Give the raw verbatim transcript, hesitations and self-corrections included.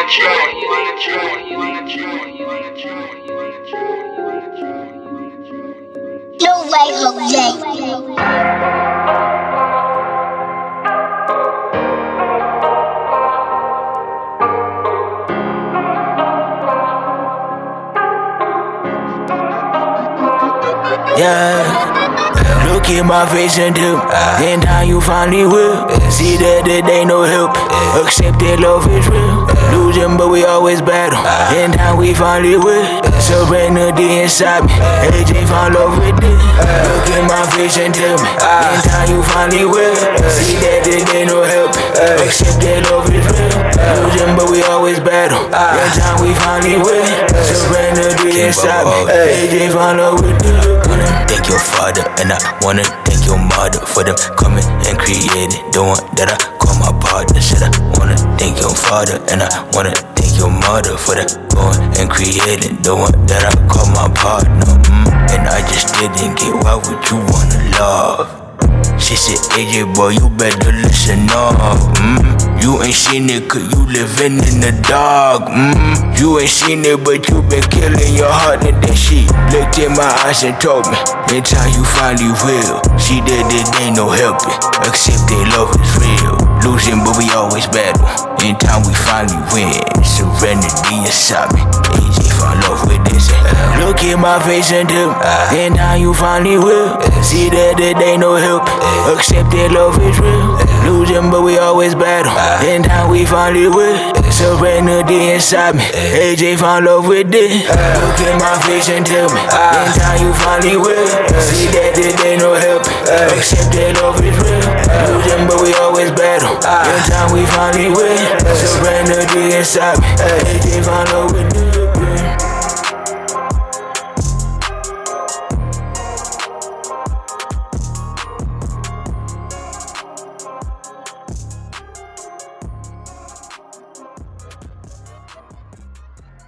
No way, Jose. Yeah, look at my face and do. Then now you finally will see that there ain't no help. Accept that love is real. Losing, but we always battle. Then now we finally will surrender the inside me. A J found love with it. Look at my face and tell me. Then now you finally will see that there ain't no help. Accept that love is real. Losing, but we always battle. Then now we finally will surrender the inside me. A J found love with it. Thank your father and I wanna thank your mother for them coming and creating the one that I call my partner. Said I wanna thank your father and I wanna thank your mother for them going and creating the one that I call my partner. Mm, and I just didn't get why would you wanna love? She said, A J boy, you better listen up. Mm, you ain't seen it cause you living in the dark. Mm, you ain't seen it but you been killing your heart. And then she looked in my eyes and told me, in time you finally will see that there ain't no helping. Accept that love is real. Losing but we always battle. In time we finally win. Serenity inside me. A J found love with this. Look at my face and do. And now you finally will see that there ain't no help. Accept that love is real. Losing but we always battle. In time we finally will serenity inside me. A J found love with this. Look at my face and tell me. In time you finally will see that there ain't no help. Accept that love is real. Losing but we always battle. In time we finally will serenity inside me. A J found love with this.